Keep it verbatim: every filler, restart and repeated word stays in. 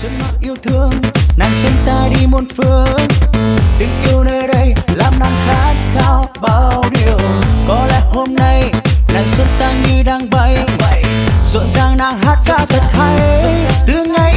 xuân mặc yêu thương, nàng dẫn ta đi muôn phương. Tình yêu nơi đây làm nàng khát khao bao điều. Có lẽ hôm nay nàng xuân ta như đang bay, rộn ràng nàng hát ca thật hay. Từ ngày